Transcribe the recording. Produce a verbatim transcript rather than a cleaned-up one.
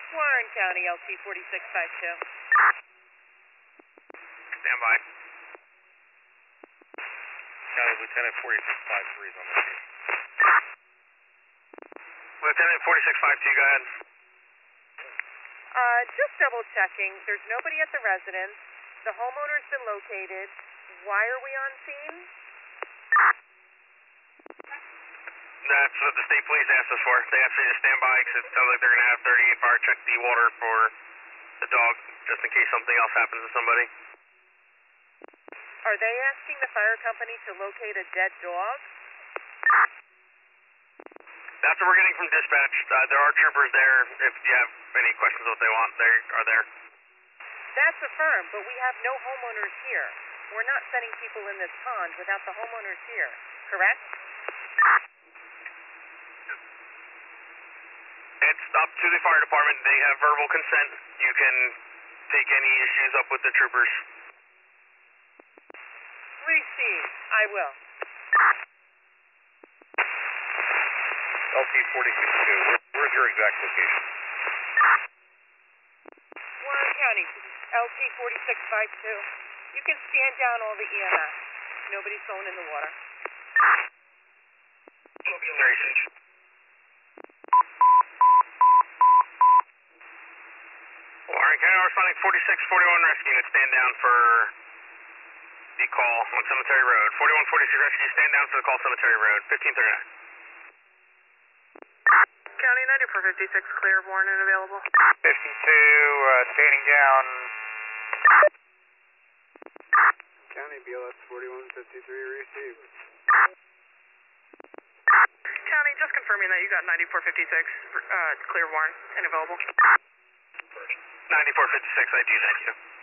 Warren County, L T forty-six fifty-two. Stand by. County Lieutenant forty-six fifty-three is on the scene. Lieutenant forty-six fifty-two, go ahead. Uh, just double checking. There's nobody at the residence. The homeowner's been located. Why are we on scene? That's what the state police asked us for. They asked me to stand by because it sounds like they're going to have thirty-eight fire check the water for the dog, just in case something else happens to somebody. Are they asking the fire company to locate a dead dog? That's what we're getting from dispatch. Uh, there are troopers there. If you have any questions what they want, they are there. That's affirmed, but we have no homeowners here. We're not sending people in this pond without the homeowners here, correct? It's up to the fire department. They have verbal consent. You can take any issues up with the troopers. Receive. I will. L T forty-six two, where's your exact location? Warren County, L T forty-six fifty-two. You can stand down all the E M S. Nobody's going in the water. Tracy. Warren County responding forty-six forty-one rescue unit, stand down for the call on Cemetery Road. forty-one forty-six rescue, stand down for the call Cemetery Road, fifteen thirty-nine. County ninety-four fifty-six, clear of Warren and available. fifty-two, uh, standing down. County B L S forty-one fifty-three received. County, just confirming that you got ninety-four fifty-six, uh, clear Warren and available. ninety-four fifty-six, I do, thank you.